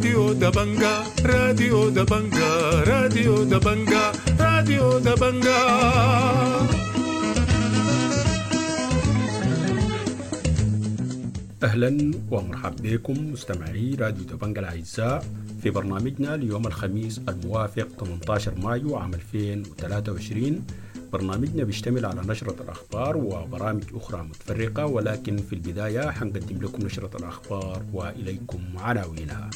راديو دبنجا راديو دبنجا راديو دبنجا راديو دبنجا. أهلا ومرحبا بكم مستمعي راديو دبنجا الأعزاء في برنامجنا ليوم الخميس الموافق 18 مايو عام 2023. برنامجنا بيشتمل على نشرة الأخبار وبرامج أخرى متفرقة، ولكن في البداية حنقدم لكم نشرة الأخبار وإليكم عناوينها.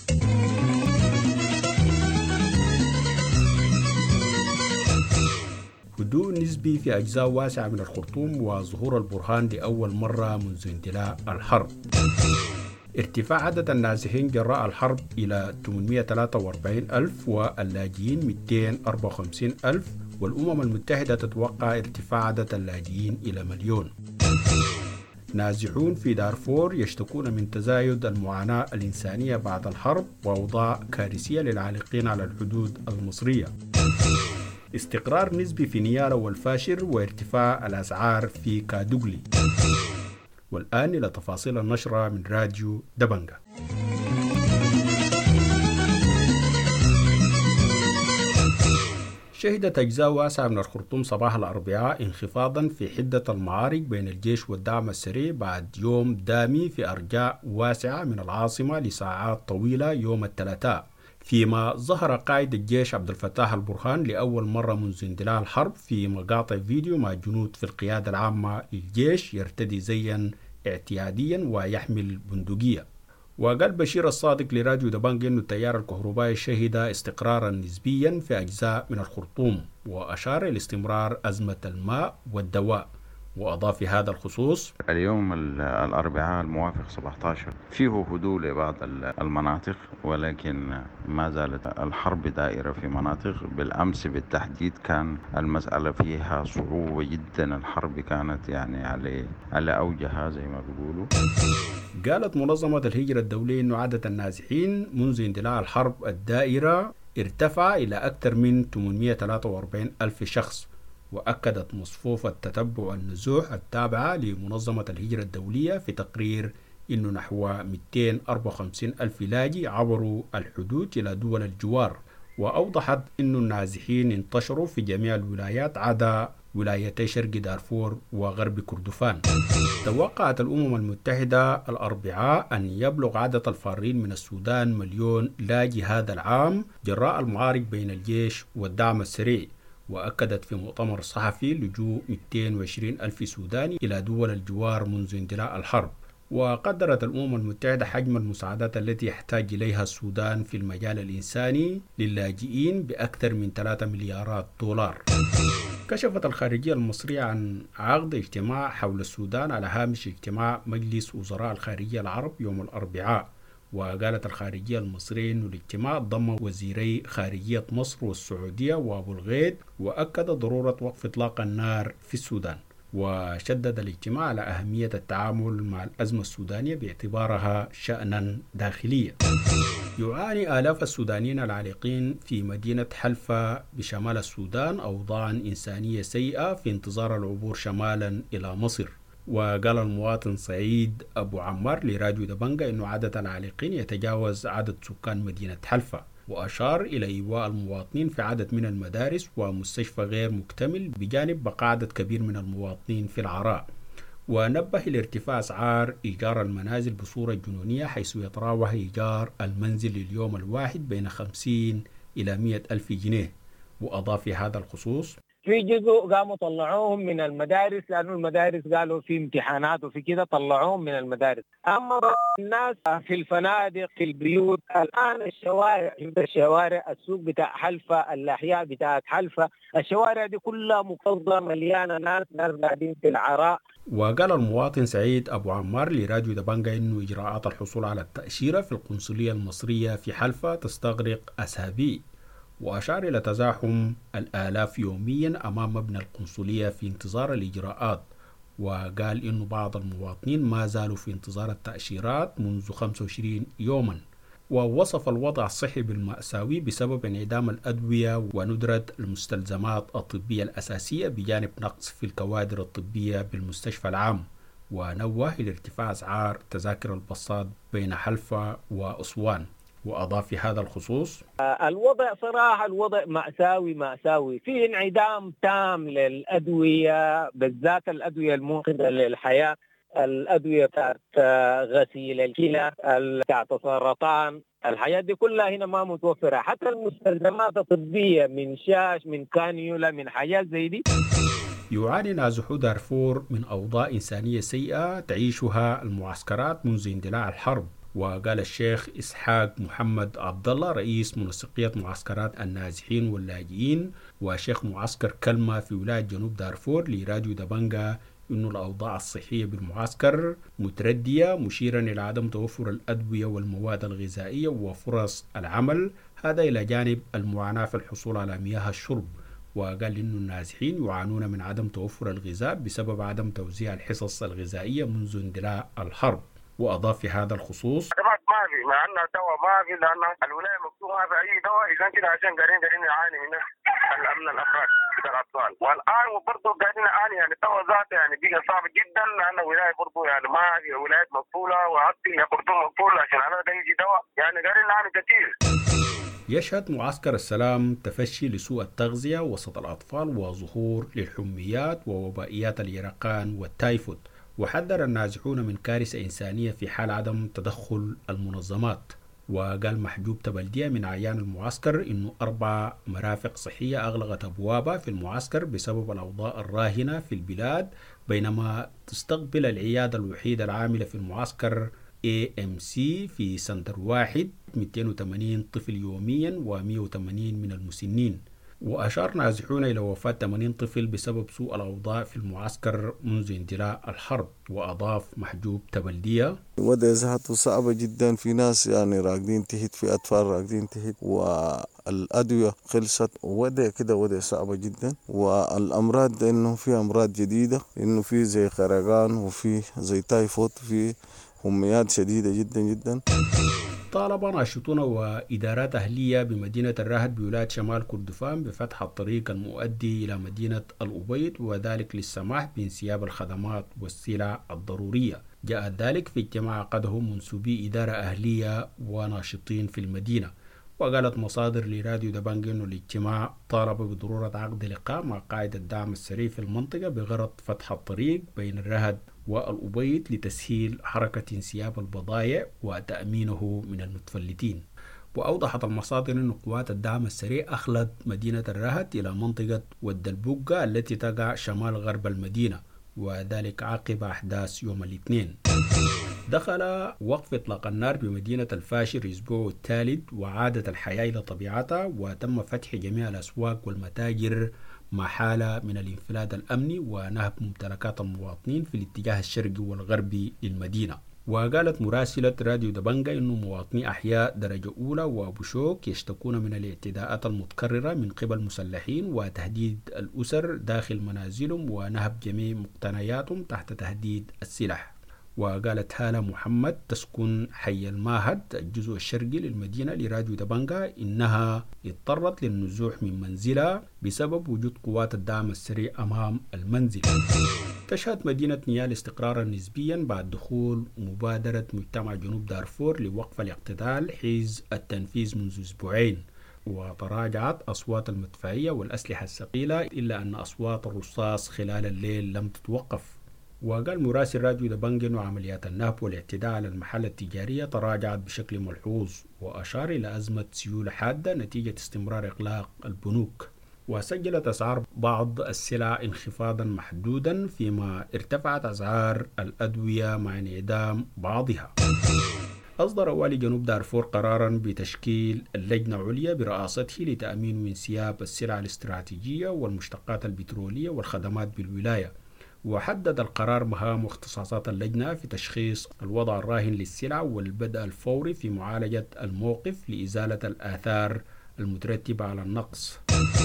هدوء نسبي في أجزاء واسعة من الخرطوم وظهور البرهان لأول مرة منذ اندلاع الحرب. ارتفاع عدد النازحين جراء الحرب إلى 843,000 واللاجئين 254,000، والأمم المتحدة تتوقع ارتفاع عدد اللاجئين إلى 1,000,000. نازحون في دارفور يشتكون من تزايد المعاناة الإنسانية بعد الحرب وأوضاع كارثية للعالقين على الحدود المصرية. استقرار نسبي في نيالا والفاشر وارتفاع الأسعار في كادوغلي. والآن إلى تفاصيل النشرة من راديو دبنجا. شهدت أجزاء واسعة من الخرطوم صباح الأربعاء انخفاضا في حدة المعارك بين الجيش والدعم السريع بعد يوم دامي في أرجاء واسعة من العاصمة لساعات طويلة يوم الثلاثاء، فيما ظهر قائد الجيش عبد الفتاح البرهان لأول مرة منذ اندلاع الحرب في مقاطع فيديو مع جنود في القيادة العامة للجيش يرتدي زيا اعتياديا ويحمل بندقية. وقال بشير الصادق لراديو دبنجا أن التيار الكهربائي شهد استقرارا نسبيا في أجزاء من الخرطوم، وأشار إلى استمرار أزمة الماء والدواء، وأضاف في هذا الخصوص: اليوم الأربعاء الموافق 17 فيه هدوء لبعض المناطق، ولكن ما زالت الحرب دائرة في مناطق. بالأمس بالتحديد كان المسألة فيها صعوبة جدا، الحرب كانت يعني على أوجها زي ما بيقولوا. قالت منظمة الهجرة الدولية أن عدد النازحين منذ اندلاع الحرب الدائرة ارتفع إلى أكثر من 843,000 شخص. وأكدت مصفوفة التتبع النزوح التابعة لمنظمة الهجرة الدولية في تقرير أن نحو 254,000 لاجئ عبروا الحدود إلى دول الجوار، وأوضحت أن النازحين انتشروا في جميع الولايات عدا ولايتي شرق دارفور وغرب كردفان. توقعت الأمم المتحدة الأربعاء أن يبلغ عدد الفارين من السودان 1,000,000 لاجئ هذا العام جراء المعارك بين الجيش والدعم السريع. وأكدت في مؤتمر صحفي لجوء 220,000 سوداني إلى دول الجوار منذ اندلاع الحرب. وقدرت الأمم المتحدة حجم المساعدات التي يحتاج إليها السودان في المجال الإنساني للاجئين بأكثر من 3 مليارات دولار. كشفت الخارجية المصرية عن عقد اجتماع حول السودان على هامش اجتماع مجلس وزراء الخارجية العرب يوم الأربعاء. وقالت الخارجية المصرية أن الاجتماع ضم وزيري خارجية مصر والسعودية وأبو الغيط، وأكد ضرورة وقف إطلاق النار في السودان. وشدد الاجتماع على أهمية التعامل مع الأزمة السودانية باعتبارها شأنا داخليا. يعاني آلاف السودانيين العالقين في مدينة حلفا بشمال السودان أوضاعا إنسانية سيئة في انتظار العبور شمالا إلى مصر. وقال المواطن سعيد أبو عمار لراديو دبنجا أن عدد العالقين يتجاوز عدد سكان مدينة حلفا، وأشار إلى إيواء المواطنين في عدد من المدارس ومستشفى غير مكتمل بجانب بقاء عدد كبير من المواطنين في العراء. ونبه إلى ارتفاع أسعار إيجار المنازل بصورة جنونية، حيث يتراوح إيجار المنزل اليوم الواحد بين 50 إلى 100,000 جنيه. وأضاف في هذا الخصوص: في جزء قاموا طلعوهم من المدارس لأنه المدارس قالوا في امتحانات وفي كده طلعوهم من المدارس. أما الناس في الفنادق في البيوت الآن الشوارع السوق بتاع حلفا، الأحياء بتاعت حلفا، الشوارع دي كلها مكظمة مليانة ناس قاعدين في العراء. وقال المواطن سعيد أبو عمار لراديو دبنجا إنه إجراءات الحصول على التأشيرة في القنصلية المصرية في حلفا تستغرق أسابيع. وأشار إلى تزاحم الآلاف يوميا أمام مبنى القنصلية في انتظار الإجراءات. وقال إنه بعض المواطنين ما زالوا في انتظار التأشيرات منذ 25 يوما. ووصف الوضع الصحي بالمأساوي بسبب انعدام الأدوية وندرة المستلزمات الطبية الأساسية بجانب نقص في الكوادر الطبية بالمستشفى العام. ونوه إلى ارتفاع أسعار تذاكر الباصات بين حلفا وأسوان. وأضاف في هذا الخصوص: الوضع صراحة الوضع مأساوي في انعدام تام للأدوية، بالذات الأدوية المنقذة للحياة، الأدوية بتاعت غسيل الكلى، بتاعت السرطان، الحياة دي كلها هنا ما متوفرة. حتى المستلزمات الطبية من شاش، من كانيولا، من حاجات زي دي. يعاني نازحو دارفور من أوضاع إنسانية سيئة تعيشها المعسكرات منذ اندلاع الحرب. وقال الشيخ إسحاق محمد عبد الله رئيس منسقية معسكرات النازحين واللاجئين وشيخ معسكر كلمة في ولاية جنوب دارفور لراديو دبنجا إن الأوضاع الصحية بالمعسكر متردية، مشيرا إلى عدم توفر الأدوية والمواد الغذائية وفرص العمل، هذا إلى جانب المعاناة في الحصول على مياه الشرب. وقال إن النازحين يعانون من عدم توفر الغذاء بسبب عدم توزيع الحصص الغذائية منذ اندلاع الحرب. وأضاف في هذا الخصوص: ما في، مع أن الدواء ما في، لأن الولاية مكتوب ما في أي دواء، إذا كده عشان قاعدين نعاني من الأمن الأمراض بتاع الأطفال. والآن برضه قاعدين نعاني، يعني الدواء ذاته يعني بقى صعب جدا، لأن الولاية برضه يعني ما في، ولايات مقفولة وحتى خرطوم مقفولة، عشان أنا ده يجي دواء يعني قاعدين نعاني كثير. يشهد معسكر السلام تفشي لسوء التغذية وسط الأطفال وظهور للحميات ووبائيات اليرقان والتايفود. وحذر النازحون من كارثة إنسانية في حال عدم تدخل المنظمات. وقال محجوب تبلدية من أعيان المعسكر إنه 4 مرافق صحية أغلقت أبوابها في المعسكر بسبب الأوضاع الراهنة في البلاد، بينما تستقبل العيادة الوحيدة العاملة في المعسكر AMC في سنتر واحد 280 طفل يوميا و180 من المسنين. وأشار نازحون إلى وفاة 80 طفل بسبب سوء الأوضاع في المعسكر منذ اندلاع الحرب. وأضاف محجوب تبلدية: وضع ذاته صعبة جدا، في ناس يعني راقدين تحت، في أطفال راقدين تحت، والأدوية خلصت، وضع كده وضع صعبة جدا. والأمراض إنه في أمراض جديدة، إنه في زي خرقان وفي زي تايفود، في هميات شديدة جدا جدا. طالب ناشطون وإدارات أهلية بمدينة الراهد بولاية شمال كردفان بفتح الطريق المؤدي إلى مدينة الأبيض، وذلك للسماح بانسياب الخدمات والسلع الضرورية. جاء ذلك في اجتماع عقده منسوبي إدارة أهلية وناشطين في المدينة. وقالت مصادر لراديو دبنج أن الاجتماع طالب بضرورة عقد لقاء مع قائد الدعم السريع في المنطقة بغرض فتح الطريق بين الرهد والأبيض لتسهيل حركة انسياب البضائع وتأمينه من المتفلتين. وأوضحت المصادر أن قوات الدعم السريع أخلت مدينة الرهد إلى منطقة ود البقة التي تقع شمال غرب المدينة، وذلك عقب أحداث يوم الاثنين. دخل وقف إطلاق النار بمدينة الفاشر الأسبوع الثالث، وعادت الحياة إلى طبيعتها، وتم فتح جميع الأسواق والمتاجر مع حالة من الانفلات الأمني ونهب ممتلكات المواطنين في الاتجاه الشرقي والغربي للمدينة. وقالت مراسلة راديو دبنجا إنه مواطني أحياء درجة أولى وأبو شوك يشتكون من الاعتداءات المتكررة من قبل مسلحين وتهديد الأسر داخل منازلهم ونهب جميع مقتنياتهم تحت تهديد السلاح. وقالت هالة محمد تسكن حي الماهد الجزء الشرقي للمدينة لراديو دبنجا إنها اضطرت للنزوح من منزلها بسبب وجود قوات الدعم السريع أمام المنزل. تشهد مدينة نيال استقرارا نسبيا بعد دخول مبادرة مجتمع جنوب دارفور لوقف الاقتتال حيز التنفيذ منذ أسبوعين. وتراجعت أصوات المدفعية والأسلحة الثقيلة، إلا أن أصوات الرصاص خلال الليل لم تتوقف. وقال مراسل راديو دبنج أن عمليات النهب والاعتداء على المحل التجارية تراجعت بشكل ملحوظ، وأشار إلى أزمة سيولة حادة نتيجة استمرار إغلاق البنوك. وسجلت أسعار بعض السلع انخفاضا محدودا، فيما ارتفعت أسعار الأدوية مع انعدام بعضها. أصدر والي جنوب دارفور قرارا بتشكيل اللجنة عليا برئاسته لتأمين وانسياب السلع الاستراتيجية والمشتقات البترولية والخدمات بالولاية. وحدد القرار مهام واختصاصات اللجنة في تشخيص الوضع الراهن للسلع والبدء الفوري في معالجة الموقف لإزالة الآثار المترتبة على النقص.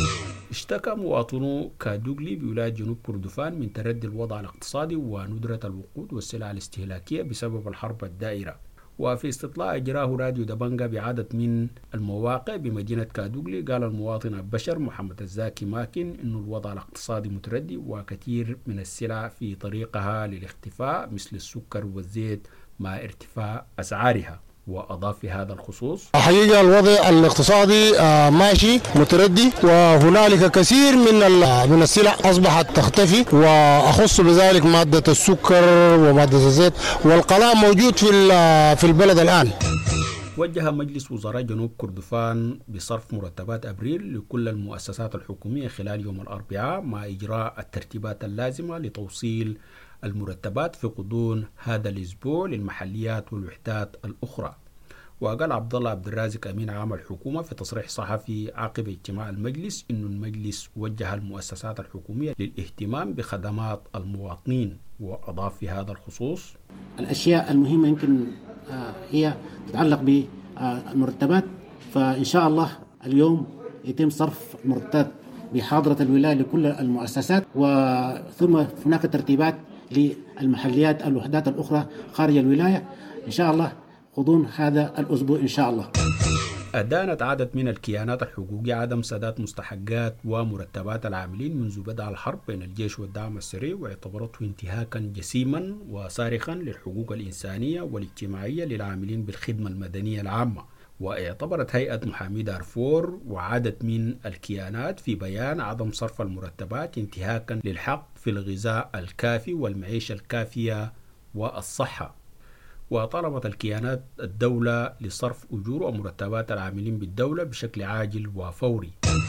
اشتكى مواطنو كادوغلي بولاية جنوب كردفان من تردي الوضع الاقتصادي وندرة الوقود والسلع الاستهلاكية بسبب الحرب الدائرة. وفي استطلاع أجراه راديو دبنجا بعدد من المواقع بمدينة كادوغلي، قال المواطن البشر محمد الزاكي ماكن إنه الوضع الاقتصادي متردي وكثير من السلع في طريقها للاختفاء مثل السكر والزيت مع ارتفاع أسعارها. وأضاف في هذا الخصوص: حقيقة الوضع الاقتصادي ماشي متردي، وهنالك كثير من السلع أصبحت تختفي، وأخص بذلك مادة السكر ومادة الزيت، والقضاء موجود في البلد الآن. وجه مجلس وزراء جنوب كردفان بصرف مرتبات أبريل لكل المؤسسات الحكومية خلال يوم الأربعاء مع إجراء الترتيبات اللازمة لتوصيل المرتبات في غضون هذا الأسبوع للمحليات والوحدات الأخرى. وقال عبد الله عبد الرازق أمين عام الحكومة في تصريح صحفي عقب اجتماع المجلس إنه المجلس وجه المؤسسات الحكومية للاهتمام بخدمات المواطنين، وأضاف في هذا الخصوص: الأشياء المهمة يمكن هي تتعلق بالمرتبات، فإن شاء الله اليوم يتم صرف مرتبات بحاضرة الولاية لكل المؤسسات، وثم هناك ترتيبات للمحليات الوحدات الأخرى خارج الولاية إن شاء الله غضون هذا الأسبوع إن شاء الله. أدانت عدد من الكيانات الحقوقية عدم سداد مستحقات ومرتبات العاملين منذ بدء الحرب بين الجيش والدعم السريع، واعتبرته انتهاكا جسيما وصارخا للحقوق الإنسانية والاجتماعية للعاملين بالخدمة المدنية العامة. واعتبرت هيئة محامي دارفور وعدد من الكيانات في بيان عدم صرف المرتبات انتهاكا للحق في الغذاء الكافي والمعيشة الكافية والصحة. وطلبت الكيانات الدولة لصرف أجور ومرتبات العاملين بالدولة بشكل عاجل وفوري.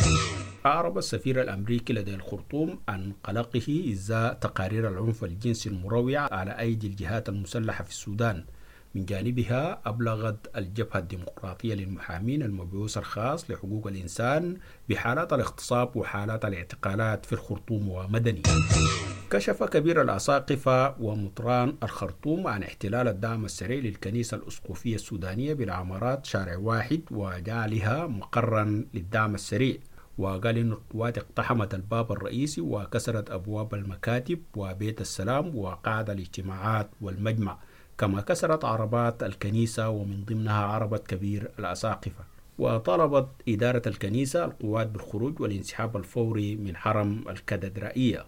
أعرب السفير الأمريكي لدى الخرطوم عن قلقه إزاء تقارير العنف الجنسي المروعة على أيدي الجهات المسلحة في السودان. من جانبها أبلغت الجبهة الديمقراطية للمحامين المبعوث الخاص لحقوق الإنسان بحالات الاغتصاب وحالات الاعتقالات في الخرطوم ومدني. كشف كبير الأساقفة ومطران الخرطوم عن احتلال الدعم السريع للكنيسة الأسقفية السودانية بالعمارات شارع واحد وجعلها مقرا للدعم السريع. وقال إن القوات اقتحمت الباب الرئيسي وكسرت أبواب المكاتب وبيت السلام وقاعة الاجتماعات والمجمع، كما كسرت عربات الكنيسة ومن ضمنها عربة كبير الأساقفة. وطلبت إدارة الكنيسة القوات بالخروج والانسحاب الفوري من حرم الكاتدرائية.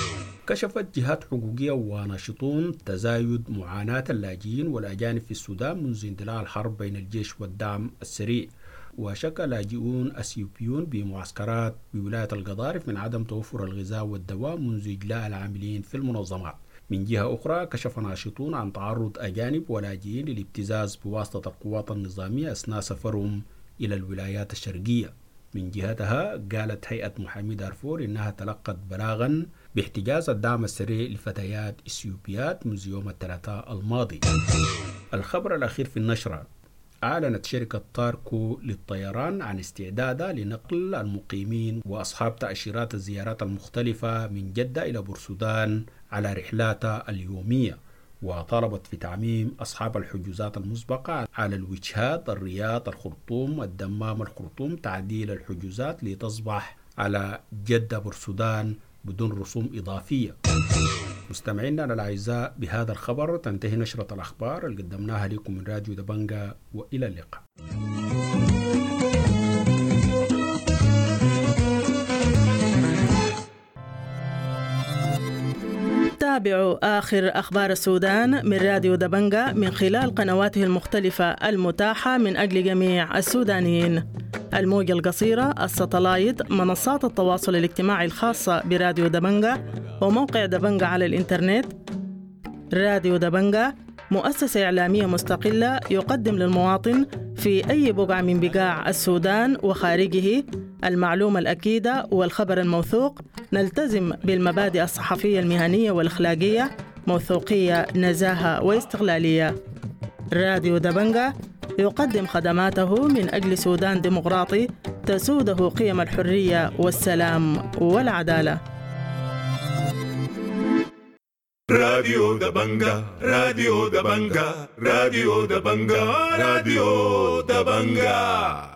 كشفت جهات حقوقية وناشطون تزايد معاناة اللاجئين والأجانب في السودان منذ اندلاع الحرب بين الجيش والدعم السريع. وشكى لاجئون أثيوبيون بمعسكرات بولاية القضارف من عدم توفر الغذاء والدواء منذ إجلاء العاملين في المنظمات. من جهة أخرى كشف ناشطون عن تعرض أجانب ولاجئين للابتزاز بواسطة القوات النظامية أثناء سفرهم إلى الولايات الشرقية. من جهتها قالت هيئة محامي دارفور إنها تلقت بلاغا باحتجاز الدعم السريع لفتيات إثيوبيات منذ يوم الثلاثاء الماضي. الخبر الأخير في النشرة: أعلنت شركة تاركو للطيران عن استعدادها لنقل المقيمين وأصحاب تأشيرات الزيارات المختلفة من جدة إلى بورسودان على رحلاتها اليومية. وطالبت في تعميم أصحاب الحجوزات المسبقة على الوجهات الرياض الخرطوم الدمام الخرطوم تعديل الحجوزات لتصبح على جدة بورسودان بدون رسوم إضافية. مستمعينا الأعزاء، بهذا الخبر تنتهي نشرة الأخبار اللي قدمناها لكم من راديو دبنجة، وإلى اللقاء. تابعوا آخر أخبار السودان من راديو دبنجة من خلال قنواته المختلفة المتاحة من أجل جميع السودانيين: الموجة القصيرة، الساتلايت، منصات التواصل الاجتماعي الخاصة براديو دبنجة، وموقع دبنجة على الإنترنت. راديو دبنجة مؤسسة إعلامية مستقلة يقدم للمواطن في أي بقعة من بقاع السودان وخارجه المعلومة الأكيدة والخبر الموثوق. نلتزم بالمبادئ الصحفية المهنية والأخلاقية: موثوقية، نزاهة واستقلالية. راديو دبنجة يقدم خدماته من أجل سودان ديمقراطي تسوده قيم الحرية والسلام والعدالة. راديو دبنجة، راديو دبنجة، راديو دبنجة، راديو دبنجة.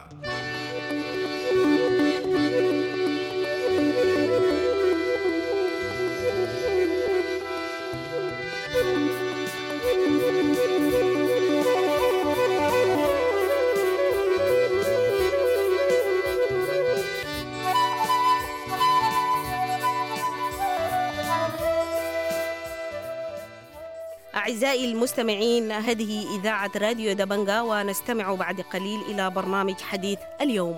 أعزائي المستمعين، هذه إذاعة راديو دبنجا، ونستمع بعد قليل إلى برنامج حديث اليوم.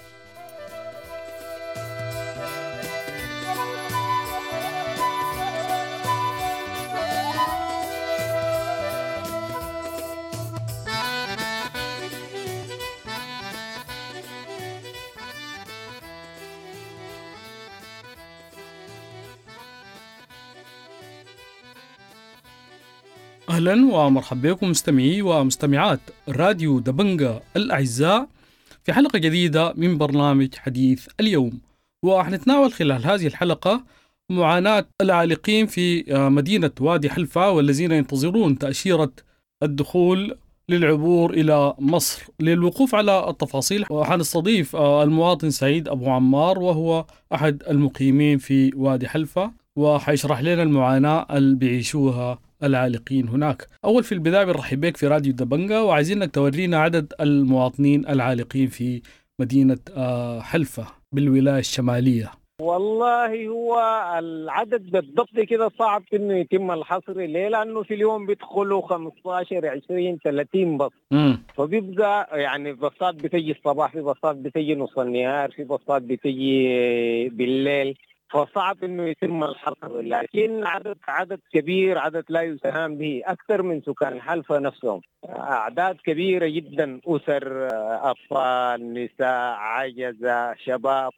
أهلا ومرحبا بكم مستمعي ومستمعات راديو دبنجا الأعزاء في حلقة جديدة من برنامج حديث اليوم. وحنتناول خلال هذه الحلقة معاناة العالقين في مدينة وادي حلفا والذين ينتظرون تأشيرة الدخول للعبور إلى مصر. للوقوف على التفاصيل وحنستضيف المواطن سعيد أبو عمار، وهو أحد المقيمين في وادي حلفا، وحيشرح لنا المعاناة اللي بيعيشوها العالقين هناك. أول في البداية بنرحب بك في راديو دبنجا، وعايزينك تورينا عدد المواطنين العالقين في مدينة حلفا بالولاية الشمالية. والله هو العدد بالضبط كده صعب انه يتم الحصر ليه، لانه في اليوم بيدخلوا 15 20 30 بس. فبيبقى يعني باصات بتجي الصباح، في باصات بتجي نص النهار، في باصات بتجي بالليل، فصعب انه يتم الحصر. لكن عدد كبير، عدد لا يستهان به، اكثر من سكان حلفا نفسهم، اعداد كبيره جدا، اسر، اطفال، نساء، عجزه، شباب،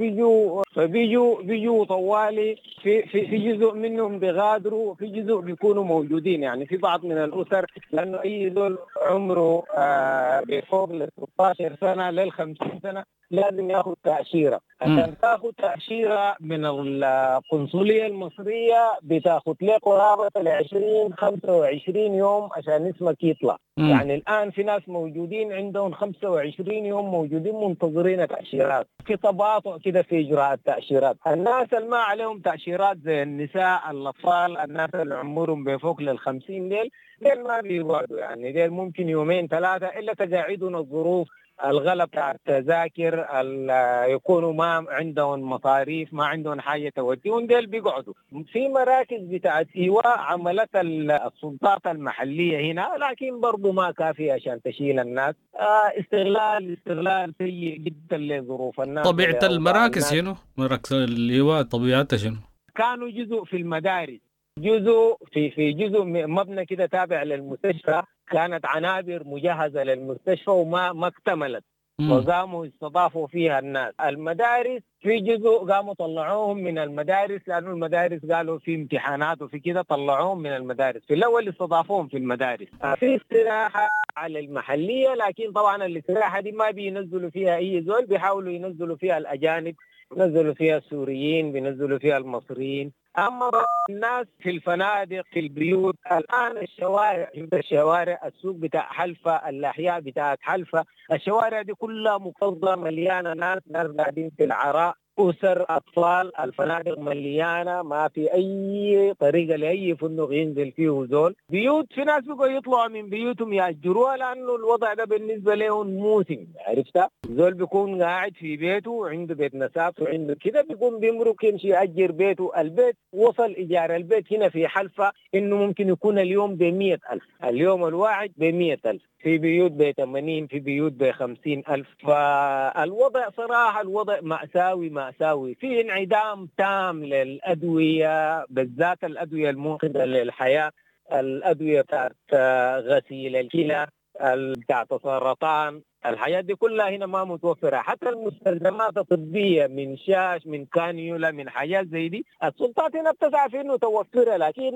فبيجوا طوالي. في جزء منهم بيغادروا، في جزء بيكونوا موجودين. يعني في بعض من الأسر، لأنه أي ذول عمره بفوق ل 16 سنة لل 50 سنة لازم ياخذ تأشيرة. عشان تاخذ تأشيرة من القنصلية المصرية بتاخذ لك قرابة ل 20-25 يوم عشان اسمك يطلع. يعني الآن في ناس موجودين عندهم 25 يوم موجودين منتظرين تأشيرات. في تباطؤ كده في إجراء التأشيرات. الناس اللي ما عليهم تأشيرات زي النساء، الأطفال، الناس اللي عمرهم بفوق لل 50 ديل ما بيقعدوا، يعني ديل ممكن 2-3 إلا تقاعدون الظروف، الغلب بتاع التذاكر، يكونوا ما عندهم مصاريف، ما عندهم حاجة توديهم، ديل بيقعدوا في مراكز بتاعت إيواء عملت السلطات المحلية هنا، لكن برضو ما كافية عشان تشيل الناس. استغلال سيء جدا لظروف الناس. طبيعة المراكز شنو؟ مراكز الإيواء طبيعتها شنو؟ كانوا جزء في المدارس، جزء في جزء مبنى كده تابع للمستشفى، كانت عنابر مجهزة للمستشفى وما اكتملت، وقاموا استضافوا فيها الناس. المدارس في جزء قاموا طلعوهم من المدارس، لأنه المدارس قالوا في امتحانات وفي كده طلعوهم من المدارس. في الأول استضافوهم في المدارس. في استراحة على المحلية، لكن طبعا الاستراحة دي ما بينزلوا فيها أي زول، بيحاولوا ينزلوا فيها الأجانب، بينزلوا فيها السوريين، بينزلوا فيها المصريين. أما الناس في الفنادق، في البيوت. الآن الشوارع السوق بتاع حلفا، الأحياء بتاعت حلفا، الشوارع دي كلها مكظمة مليانة ناس قاعدين في العراء، أسر، أطفال. الفنادق مليانة، ما في أي طريقة لأي فندق ينزل فيه زول. بيوت في ناس بيقوا يطلعوا من بيوتهم يأجروها، لأنه الوضع ده بالنسبة لهم موسم. عرفت؟ زول بيكون قاعد في بيته، عنده بيت نساف وعنده كده، بيكون بيمرق يمشي يأجر بيته. البيت وصل إيجار البيت هنا في حلفا إنه ممكن يكون اليوم ب100,000، اليوم الواحد ب100,000، في بيوت ب80، في بيوت ب50,000. فالوضع صراحة الوضع مأساوي. في انعدام تام للأدوية، بالذات الأدوية المنقذة للحياة، الأدوية بتاعت غسيل الكلى، بتاعت السرطان. الحاجات دي كلها هنا ما متوفرة. حتى المستلزمات الطبية من شاش، من كانيولا، من حاجات زي دي، السلطات هنا بتسعى في انه توفرها، لكن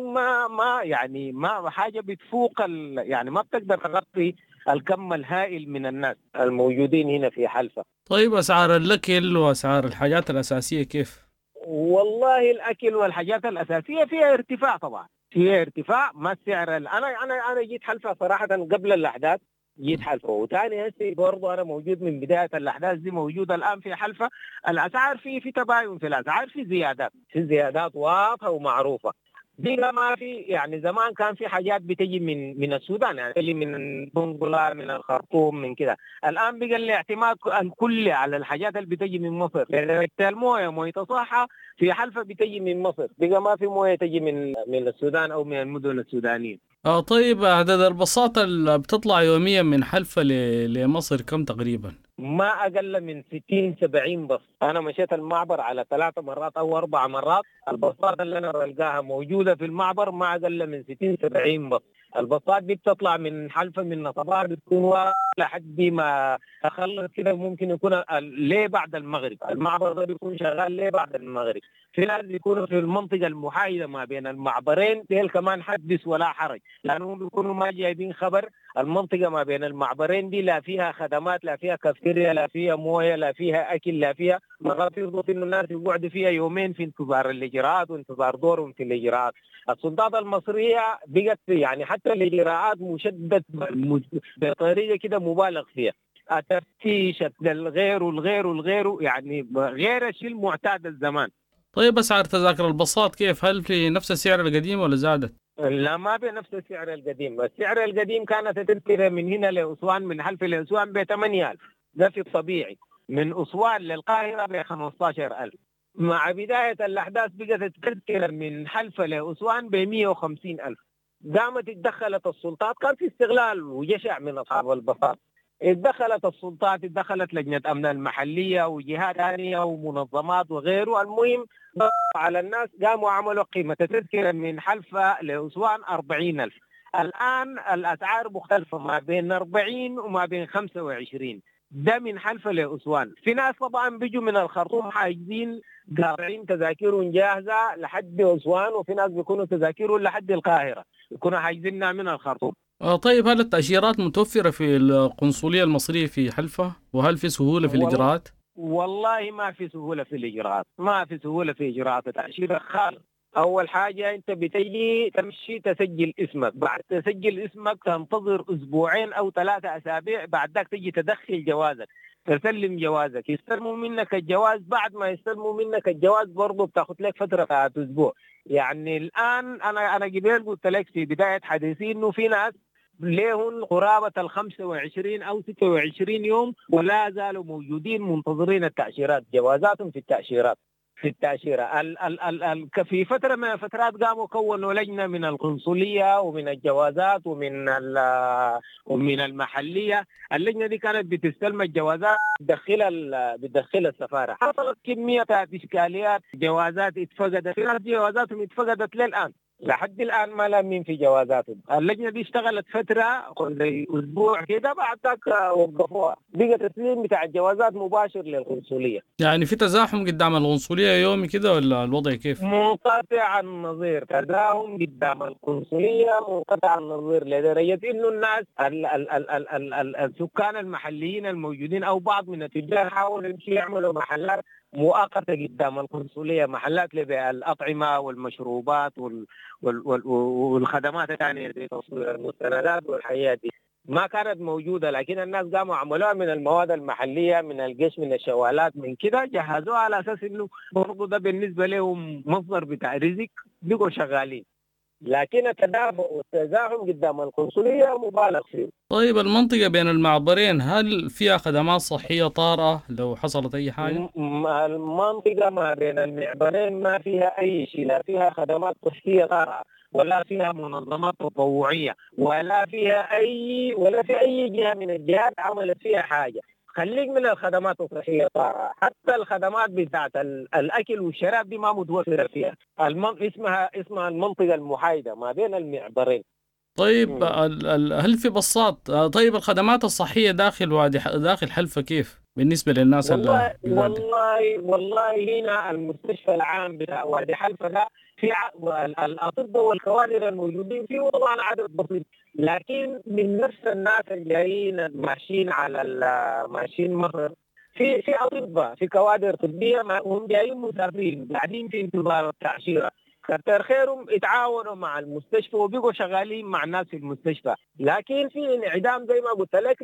ما حاجة بتفوق يعني ما بتقدر تغطي الكم الهائل من الناس الموجودين هنا في حلفا. طيب أسعار الأكل وأسعار الحاجات الأساسية كيف؟ والله الأكل والحاجات الأساسية فيها ارتفاع، طبعا فيها ارتفاع. ما السعر أنا جيت حلفا صراحة قبل الأحداث، جيت حلفا، وثاني هسه برضه أنا موجود من بداية الأحداث دي، موجودة الآن في حلفا. الأسعار في تباين في الأسعار، في زيادات واضحة ومعروفة. بقى ما في، يعني زمان كان في حاجات بتجي من السودان، يعني بتجي من بنغلا، من الخرطوم، من كده. الآن بقى الاعتماد الكلي على الحاجات اللي بتجي من مصر، لأن المويه مويه صحة في حلفة بتجي من مصر، بقى ما في مويه تجي من السودان أو من المدن السودانية. طيب عدد البساطة اللي بتطلع يوميا من حلفة لمصر كم تقريبا؟ ما أقل من 60-70 بس. أنا مشيت المعبر على 3 مرات أو 4 مرات، البساطة اللي أنا بلقاها موجودة في المعبر ما أقل من 60-70 بس. البساط دي بتطلع من حلفة من نصبار، بتكون لحد ما أخلص كده، ممكن يكون ليه بعد المغرب. المعبر ده بيكون شغال ليه بعد المغرب. في ناس بيكونوا في المنطقة المحايدة ما بين المعبرين ديل كمان حدث ولا حرج، لأنهم بيكونوا ما جايبين خبر. المنطقة ما بين المعبرين دي لا فيها خدمات، لا فيها كافتيريا، لا فيها مويه، لا فيها أكل، لا فيها مرات يرضوا إنه الناس يقعدوا فيها يومين في انتظار الإجراءات وانتظار دورهم في الإجراءات. السلطات المصرية بقت يعني حتى الإجراءات مشدد بطريقة كده مبالغ فيها، التفتيش الغير والغير والغير، يعني غير الشيء المعتاد الزمان. طيب أسعار تذاكر البساط كيف؟ هل في نفس السعر القديم ولا زادت؟ لا، ما بنفس السعر القديم. السعر القديم كانت التذكرة من هنا لأسوان، من حلفة لأسوان ب 8000، ده في الطبيعي. من أسوان للقاهرة ب 15000. مع بداية الأحداث بقت التذكرة من حلفة لأسوان ب 150000. قامت اتدخلت السلطات، كان في استغلال وجشع من أصحاب البساط. اتدخلت السلطات، اتدخلت لجنة أمن المحلية وجهات ثانية ومنظمات وغيره. المهم على الناس، قاموا عملوا قيمة تذكرة من حلفة لأسوان 40000. الآن الأسعار مختلفة ما بين 40 وما بين 25. ده من حلفة لأسوان. في ناس طبعا بيجوا من الخرطوم حاجزين قاطعين تذاكرهم جاهزة لحد أسوان، وفي ناس بيكونوا تذاكرهم لحد القاهرة يكونوا حاجزينها من الخرطوم. طيب هل التأشيرات متوفرة في القنصلية المصرية في حلفة؟ وهل في سهولة في الإجراءات؟ والله ما في سهولة في الإجراءات، ما في سهولة في إجراءات التأشيرة خالص. أول حاجة أنت بتجي تمشي تسجل اسمك، بعد تسجل اسمك تنتظر 2 أو 3 أسابيع، بعد ذاك تجي تدخل جوازك، تسلم جوازك، يستلموا منك الجواز. بعد ما يستلموا منك الجواز برضه بتاخذ لك فترة بتاعت أسبوع. يعني الآن أنا قبل قلت لك في بداية حديثي إنه في ناس لهم قرابة 25 أو 26 يوم ولا زالوا موجودين منتظرين التأشيرات، جوازاتهم في التأشيرات. في فترة من الفترات قاموا كونوا لجنة من القنصلية ومن الجوازات ومن المحلية. اللجنة دي كانت بتستلم الجوازات بتدخل السفارة. حصلت كمية إشكاليات، جوازات اتفقدت، في ناس جوازاتهم اتفقدت للآن، لحد الآن ما لامين في جوازاتهم. اللجنة دي اشتغلت فترة زي أسبوع كده، بعد ذاك وقفوها. بقى تسليم بتاع الجوازات مباشر للقنصلية. يعني في تزاحم قدام القنصلية يومي كده ولا الوضع كيف؟ منقطع النظير، تزاحم قدام القنصلية منقطع النظير، لدرجة إنه الناس السكان المحليين الموجودين أو بعض من التجار حاولوا يمشوا يعملوا محلات مؤقتة قدام القنصلية، محلات لبيع الأطعمة والمشروبات والخدمات الثانية زي تصوير المستندات والحياة دي. ما كانت موجودة، لكن الناس قاموا عملوها من المواد المحلية، من القش، من الشوالات، من كده جهزوها على أساس إنه برضو ده بالنسبة لهم مصدر بتاع رزق، بقوا شغالين. لكن التدافع والتزاحم قدام القنصلية مبالغ فيه. طيب المنطقة بين المعبرين هل فيها خدمات صحية طارئة لو حصلت أي حاجة؟ المنطقة ما بين المعبرين ما فيها أي شيء، لا فيها خدمات صحية طارئة، ولا فيها منظمات تطوعية، ولا في أي جهة من الجهات عملت فيها حاجة. خليك من الخدمات الصحية طارئة، حتى الخدمات بتاعت الأكل والشراب دي ما متوفرة فيها. اسمها المنطقة المحايدة ما بين المعبرين. طيب هل في بساط؟ طيب الخدمات الصحية داخل حلفة كيف بالنسبة للناس والله هنا المستشفى العام بتاع وادي حلفة ده في الأطباء والكوادر الموجودين فيه طبعا عدد بسيط، لكن من نفس الناس اللي جايين ماشيين مصر في أطباء، في كوادر طبية هم جايين مسافرين قاعدين في انتظار التأشيرة. كتر خيرهم اتعاونوا مع المستشفى وبقوا شغالين مع الناس في المستشفى، لكن في انعدام زي ما قلت لك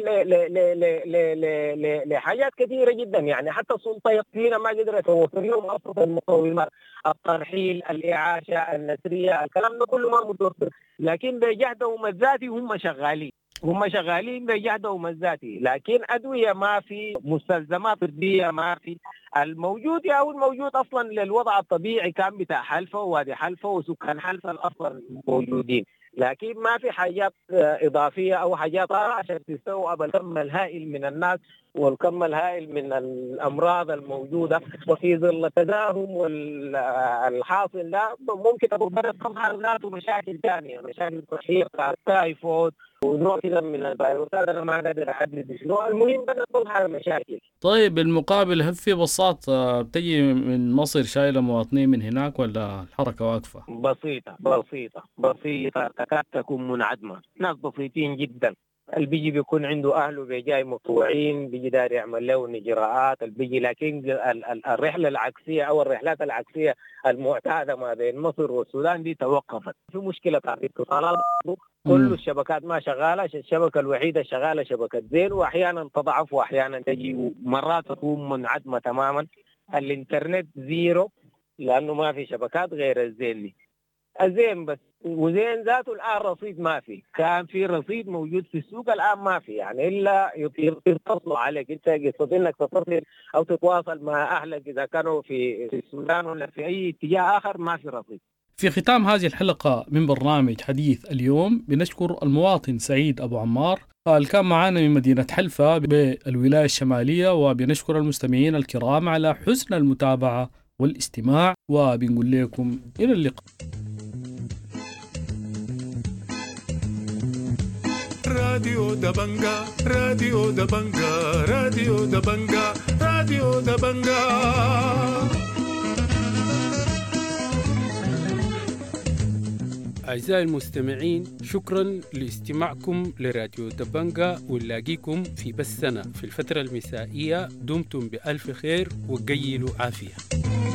لحاجات كثيرة جدا. يعني حتى السلطة هنا ما قدرت توفر لهم أبسط المقومات، الترحيل، الإعاشة، النسرية، الكلام ده كله ما متوفر، لكن بجهدهم الذاتي هم شغالين بجهدهم الذاتي، لكن أدوية ما في، مستلزمات طبية ما في. الموجود أصلا للوضع الطبيعي كان بتاع حلفة ووادي حلفة وسكان حلفة الأصلا موجودين، لكن ما في حاجات إضافية أو حاجات عشان تستوعب الكم الهائل من الناس والكم الهائل من الأمراض الموجودة. وفي ظل التداهم والحاصل ده ممكن أبو بلد تظهر ذاته مشاكل ثانية، مشاكل صحية كالتايفود ونوع كده من الفيروسات. أنا ما قادر أحدد شنو، المهم بدأت تظهر مشاكل. طيب بالمقابل هل في بساط بتجي من مصر شايلة مواطنين من هناك ولا الحركة واقفة؟ بسيطة تكاد تكون منعدمة، ناس بسيطين جدا. اللي بيجي بيكون عنده أهله بيجاي مطوعين، بيجي دار يعمل له إجراءات اللي بيجي، لكن الرحلة العكسية أو الرحلات العكسية المعتادة ما بين مصر والسودان دي توقفت. في مشكلة في اتصالات، كل الشبكات ما شغالة، الشبكة الوحيدة شغالة شبكة زين، وأحيانا تضعف وأحيانا تجي، مرات تكون منعدمة تماما. الإنترنت زيرو لأنه ما في شبكات غير الزين بس، وزين ذاته الآن رصيد ما في، كان في رصيد موجود في السوق الآن ما في، يعني إلا يتصلوا عليك أنت قصة إنك تتصل أو تتواصل مع أهلك إذا كانوا في السودان ولا في أي اتجاه آخر ما في رصيد. في ختام هذه الحلقة من برنامج حديث اليوم بنشكر المواطن سعيد أبو عمار اللي كان معنا من مدينة حلفة بالولاية الشمالية، وبنشكر المستمعين الكرام على حسن المتابعة والاستماع، وبنقول لكم إلى اللقاء. راديو دبنجا راديو دبنجا راديو دبنجا راديو دبنجا. أعزائي المستمعين، شكرا لاستماعكم لراديو دبنجا، ونلاقيكم في بثنا في الفترة المسائية. دمتم بألف خير وقيلوا عافية.